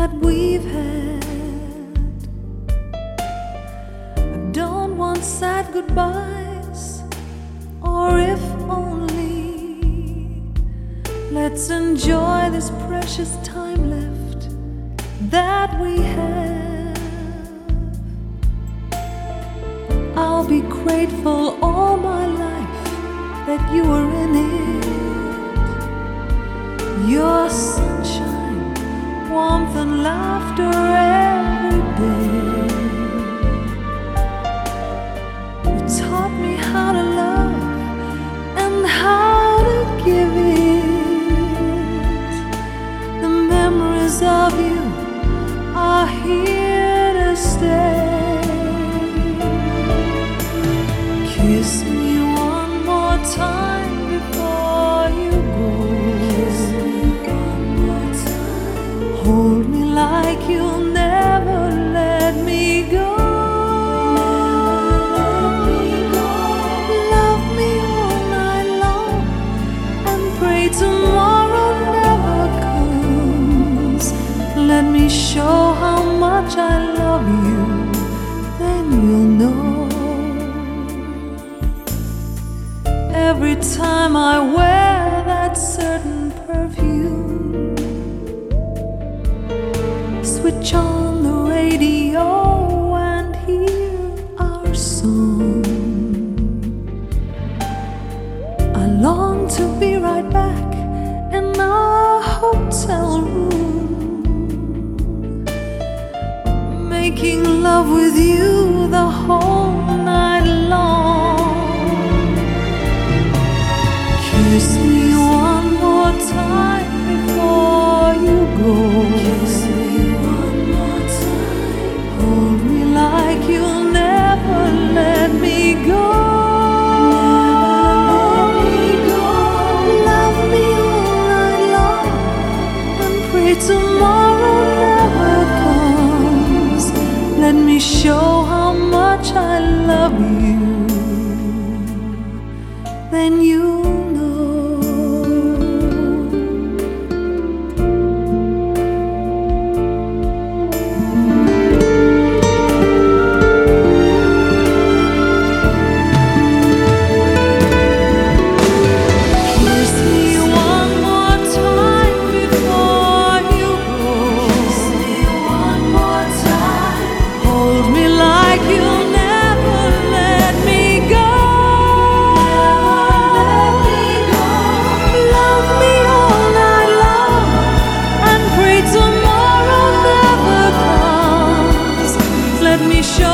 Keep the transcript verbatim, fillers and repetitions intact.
that we've had. I don't want sad goodbyes, or if only. Let's enjoy this precious time left that we have. I'll be grateful all my life that you were in it. Your sunshine, warmth and laughter every day. You taught me how to love and how to give it. The memories of you are here to stay. Kiss me one more time before you go. Kiss me one more time. Hold me like you'll never let me go. Never let me go. Love me all night long and pray tomorrow never comes. Let me show how much I love you, then you'll know. Every time I wear that certain perfume, switch on the radio and hear our song. I long to be right back in our hotel room, making love with you the whole night long. Kiss me one more time before you go. Kiss me one more time. Hold me like you'll never let me go. Never let me go. Love me all night long and pray tomorrow never comes. Let me show how much I love you, then you me show